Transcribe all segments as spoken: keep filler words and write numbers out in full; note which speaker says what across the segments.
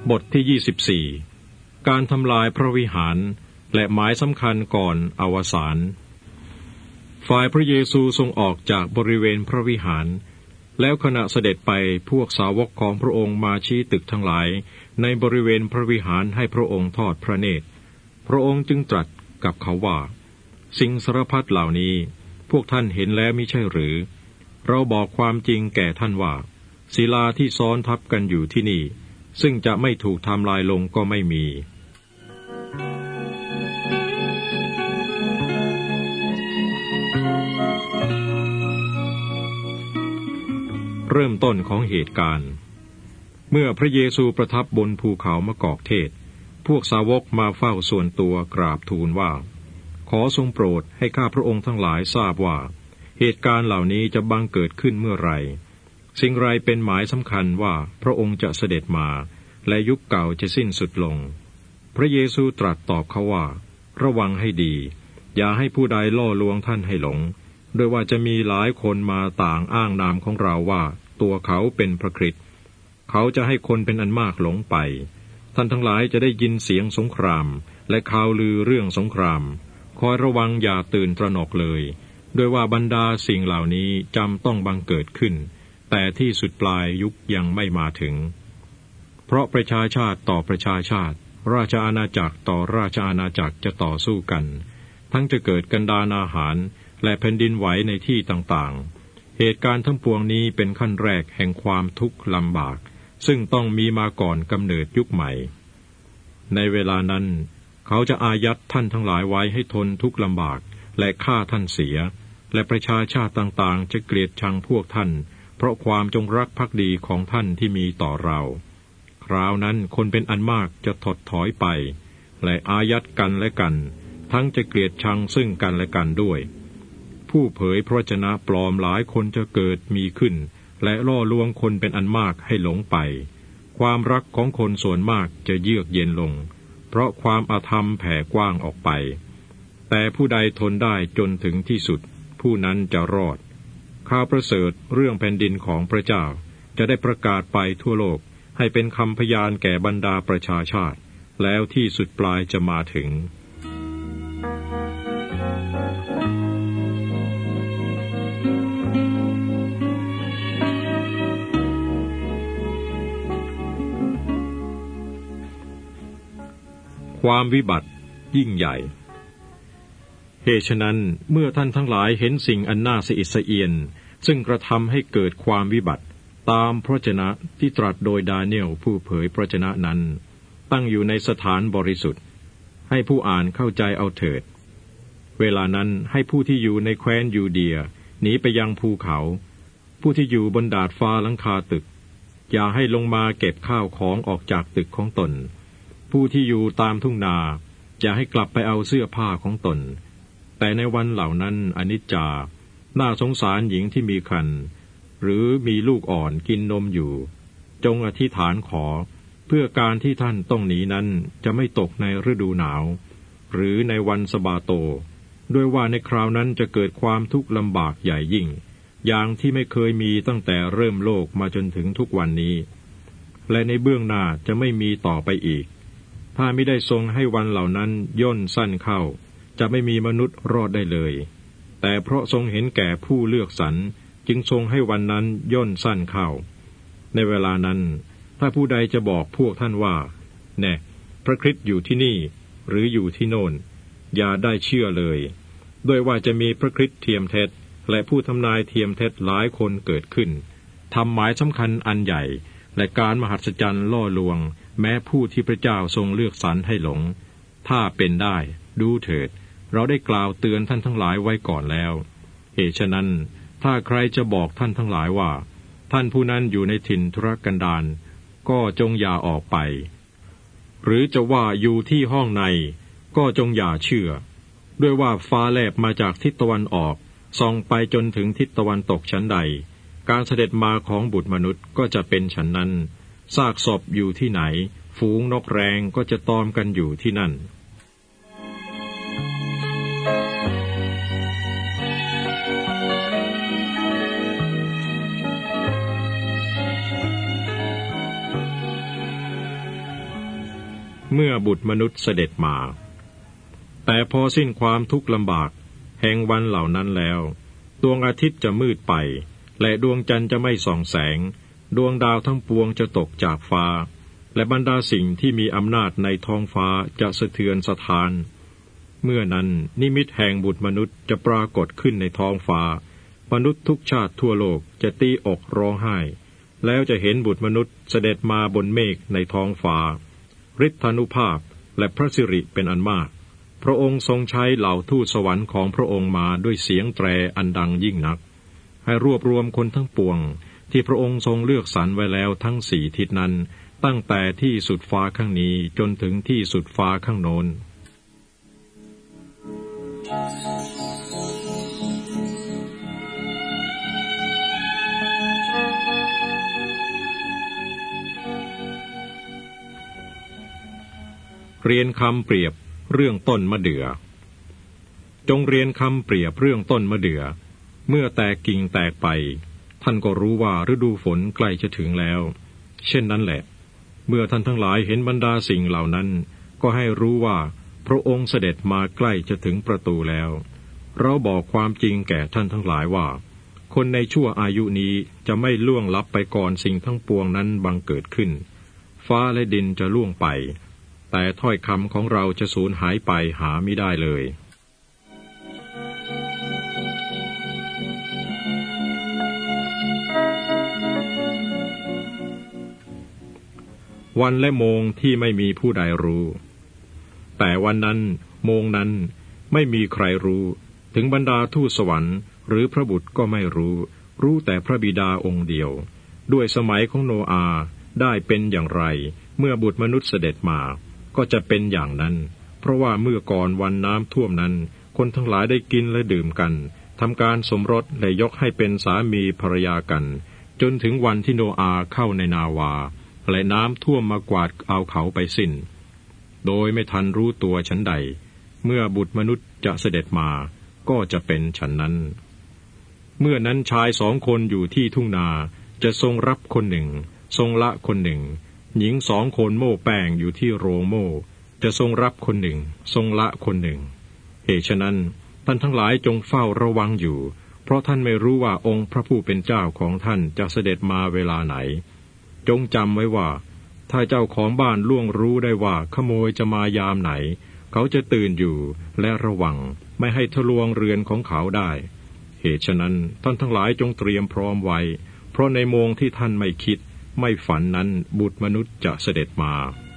Speaker 1: บทที่ยี่สิบสี่การทำลายพระวิหารและหมายสำคัญก่อนอวสานฝ่ายพระเยซูทรงออกจากบริเวณพระวิหารแล้วขณะเสด็จไปพวกสาวกของพระองค์มาชี้ตึกทั้งหลายในบริเวณพระวิหารให้พระองค์ทอดพระเนตรพระองค์จึงตรัสกับเขาว่าสิ่งสารพัดเหล่านี้พวกท่านเห็นแล้วมิใช่หรือเราบอกความจริงแก่ท่านว่าศิลาที่ซ้อนทับกันอยู่ที่นี่ซึ่งจะไม่ถูกทำลายลงก็ไม่มีเริ่มต้นของเหตุการณ์เมื่อพระเยซูประทับบนภูเขามะกอกเทศพวกสาวกมาเฝ้าส่วนตัวกราบทูลว่าขอทรงโปรดให้ข้าพระองค์ทั้งหลายทราบว่าเหตุการณ์เหล่านี้จะบังเกิดขึ้นเมื่อไรสิ่งไรเป็นหมายสำคัญว่าพระองค์จะเสด็จมาและยุคเก่าจะสิ้นสุดลงพระเยซูตรัสตอบเขาว่าระวังให้ดีอย่าให้ผู้ใดล่อลวงท่านให้หลงโดยว่าจะมีหลายคนมาต่างอ้างนามของเราว่าตัวเขาเป็นพระคริสต์เขาจะให้คนเป็นอันมากหลงไปท่านทั้งหลายจะได้ยินเสียงสงครามและข่าวลือเรื่องสงครามคอยระวังอย่าตื่นตระหนกเลยโดยว่าบรรดาสิ่งเหล่านี้จำต้องบังเกิดขึ้นแต่ที่สุดปลายยุคยังไม่มาถึงเพราะประชาชาติต่อประชาชาติราชอาณาจักรต่อราชอาณาจักรจะต่อสู้กันทั้งจะเกิดกันดารอาหารและแผ่นดินไหวในที่ต่างๆเหตุการณ์ทั้งปวงนี้เป็นขั้นแรกแห่งความทุกข์ลำบากซึ่งต้องมีมาก่อนกำเนิดยุคใหม่ในเวลานั้นเขาจะอายัดท่านทั้งหลายไว้ให้ทนทุกข์ลำบากและฆ่าท่านเสียและประชาชาติต่างๆจะเกลียดชังพวกท่านเพราะความจงรักภักดีของท่านที่มีต่อเราคราวนั้นคนเป็นอันมากจะถดถอยไปและอายัดกันและกันทั้งจะเกลียดชังซึ่งกันและกันด้วยผู้เผยพระวจนะปลอมหลายคนจะเกิดมีขึ้นและล่อลวงคนเป็นอันมากให้หลงไปความรักของคนส่วนมากจะเยือกเย็นลงเพราะความอาธรรมแผ่กว้างออกไปแต่ผู้ใดทนได้จนถึงที่สุดผู้นั้นจะรอดข่าวประเสริฐเรื่องแผ่นดินของพระเจ้าจะได้ประกาศไปทั่วโลกให้เป็นคำพยานแก่บรรดาประชาชาติแล้วที่สุดปลายจะมาถึงความวิบัติยิ่งใหญ่เหตุฉะนั้นเมื่อท่านทั้งหลายเห็นสิ่งอันน่าสะอิดสะเอียนซึ่งกระทำให้เกิดความวิบัติตามพระวจนะที่ตรัสโดยดาเนียลผู้เผยพระวจนะนั้นตั้งอยู่ในสถานบริสุทธิ์ให้ผู้อ่านเข้าใจเอาเถิดเวลานั้นให้ผู้ที่อยู่ในแคว้นยูเดียหนีไปยังภูเขาผู้ที่อยู่บนดาดฟ้าหลังคาตึกอย่าให้ลงมาเก็บข้าวของออกจากตึกของตนผู้ที่อยู่ตามทุ่งนาอย่าให้กลับไปเอาเสื้อผ้าของตนแต่ในวันเหล่านั้นอนิจจาน่าสงสารหญิงที่มีครรภ์หรือมีลูกอ่อนกินนมอยู่จงอธิษฐานขอเพื่อการที่ท่านต้องหนีนั้นจะไม่ตกในฤดูหนาวหรือในวันสะบาโตด้วยว่าในคราวนั้นจะเกิดความทุกข์ลำบากใหญ่ยิ่งอย่างที่ไม่เคยมีตั้งแต่เริ่มโลกมาจนถึงทุกวันนี้และในเบื้องหน้าจะไม่มีต่อไปอีกถ้าไม่ได้ทรงให้วันเหล่านั้นย่นสั้นเข้าจะไม่มีมนุษย์รอดได้เลยแต่เพราะทรงเห็นแก่ผู้เลือกสรรจึงทรงให้วันนั้นย่นสั้นเข้าในเวลานั้นถ้าผู้ใดจะบอกพวกท่านว่าแน่พระคริสต์อยู่ที่นี่หรืออยู่ที่โน่นอย่าได้เชื่อเลยด้วยว่าจะมีพระคริสต์เทียมเท็จและผู้ทำนายเทียมเท็จหลายคนเกิดขึ้นทำหมายสำคัญอันใหญ่และการมหัศจรรย์ล่อลวงแม้ผู้ที่พระเจ้าทรงเลือกสรรให้หลงถ้าเป็นได้ดูเถิดเราได้กล่าวเตือนท่านทั้งหลายไว้ก่อนแล้วเหตุฉะนั้นถ้าใครจะบอกท่านทั้งหลายว่าท่านผู้นั้นอยู่ในถิ่นทุรกันดารก็จงอย่าออกไปหรือจะว่าอยู่ที่ห้องในก็จงอย่าเชื่อด้วยว่าฟ้าแลบมาจากทิศตะวันออกส่องไปจนถึงทิศตะวันตกชั้นใดการเสด็จมาของบุตรมนุษย์ก็จะเป็นฉันนั้นซากศพอยู่ที่ไหนฝูงนกแร้งก็จะตอมกันอยู่ที่นั่นเมื่อบุตรมนุษย์เสด็จมาแต่พอสิ้นความทุกข์ลำบากแห่งวันเหล่านั้นแล้วดวงอาทิตย์จะมืดไปและดวงจันทร์จะไม่ส่องแสงดวงดาวทั้งปวงจะตกจากฟ้าและบรรดาสิ่งที่มีอำนาจในท้องฟ้าจะสะเทือนสะท้านเมื่อนั้นนิมิตแห่งบุตรมนุษย์จะปรากฏขึ้นในท้องฟ้ามนุษย์ทุกชาติทั่วโลกจะตีอกร้องไห้แล้วจะเห็นบุตรมนุษย์เสด็จมาบนเมฆในท้องฟ้าฤทธานุภาพและพระสิริเป็นอันมากพระองค์ทรงใช้เหล่าทูตสวรรค์ของพระองค์มาด้วยเสียงแตรอันดังยิ่งนักให้รวบรวมคนทั้งปวงที่พระองค์ทรงเลือกสรรไว้แล้วทั้งสี่ทิศนั้นตั้งแต่ที่สุดฟ้าข้างนี้จนถึงที่สุดฟ้าข้างโน้นเรียนคำเปรียบเรื่องต้นมะเดื่อจงเรียนคำเปรียบเรื่องต้นมะเดื่อเมื่อแตกกิ่งแตกไปท่านก็รู้ว่าฤดูฝนใกล้จะถึงแล้วเช่นนั้นแหละเมื่อท่านทั้งหลายเห็นบรรดาสิ่งเหล่านั้นก็ให้รู้ว่าพระองค์เสด็จมาใกล้จะถึงประตูแล้วเราบอกความจริงแก่ท่านทั้งหลายว่าคนในชั่วอายุนี้จะไม่ล่วงลับไปก่อนสิ่งทั้งปวงนั้นบังเกิดขึ้นฟ้าและดินจะล่วงไปแต่ถ้อยคำของเราจะสูญหายไปหาไม่ได้เลยวันและโมงที่ไม่มีผู้ใดรู้แต่วันนั้นโมงนั้นไม่มีใครรู้ถึงบรรดาทูตสวรรค์หรือพระบุตรก็ไม่รู้รู้แต่พระบิดาองค์เดียวด้วยสมัยของโนอาห์ได้เป็นอย่างไรเมื่อบุตรมนุษย์เสด็จมาก็จะเป็นอย่างนั้นเพราะว่าเมื่อก่อนวันน้ำท่วมนั้นคนทั้งหลายได้กินและดื่มกันทำการสมรสและยกให้เป็นสามีภรรยากันจนถึงวันที่โนอาห์เข้าในนาวาและน้ำท่วมมากวาดเอาเขาไปสิ้นโดยไม่ทันรู้ตัวฉันใดเมื่อบุตรมนุษย์จะเสด็จมาก็จะเป็นฉันนั้นเมื่อนั้นชายสองคนอยู่ที่ทุ่งนาจะทรงรับคนหนึ่งทรงละคนหนึ่งหญิงสองคนโม่แป้งอยู่ที่โรงโม่จะทรงรับคนหนึ่งทรงละคนหนึ่งเหตุฉะนั้นท่านทั้งหลายจงเฝ้าระวังอยู่เพราะท่านไม่รู้ว่าองค์พระผู้เป็นเจ้าของท่านจะเสด็จมาเวลาไหนจงจำไว้ว่าถ้าเจ้าของบ้านล่วงรู้ได้ว่าขโมยจะมายามไหนเขาจะตื่นอยู่และระวังไม่ให้ทะลวงเรือนของเขาได้เหตุฉะนั้นท่านทั้งหลายจงเตรียมพร้อมไว้เพราะในโมงที่ท่านไม่คิดไม่ฝันนั้นบุตรมนุษย์จะเสด็จมา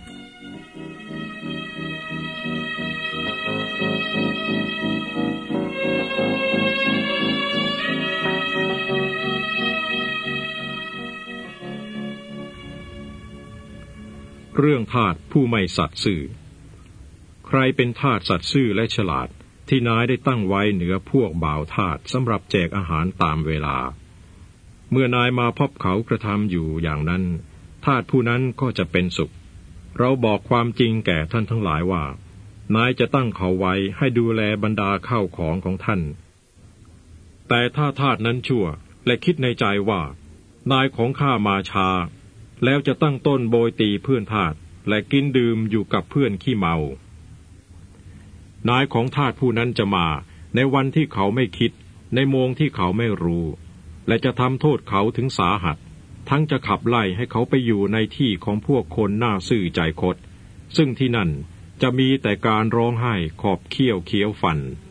Speaker 1: เรื่องทาสผู้ไม่สัตย์ซื่อใครเป็นทาสสัตย์ซื่อและฉลาดที่นายได้ตั้งไว้เหนือพวกบ่าวทาสสำหรับแจกอาหารตามเวลาเมื่อนายมาพบเขากระทำอยู่อย่างนั้นทาสผู้นั้นก็จะเป็นสุขเราบอกความจริงแก่ท่านทั้งหลายว่านายจะตั้งเขาไว้ให้ดูแลบรรดาข้าวของของท่านแต่ถ้าทาสนั้นชั่วและคิดในใจว่านายของข้ามาช้าแล้วจะตั้งต้นโบยตีเพื่อนทาสและกินดื่มอยู่กับเพื่อนขี้เมานายของทาสผู้นั้นจะมาในวันที่เขาไม่คิดในโมงที่เขาไม่รู้และจะทำโทษเขาถึงสาหัสทั้งจะขับไล่ให้เขาไปอยู่ในที่ของพวกคนหน้าซื่อใจคดซึ่งที่นั่นจะมีแต่การร้องไห้ขอบเคี้ยวเคี้ยวฟัน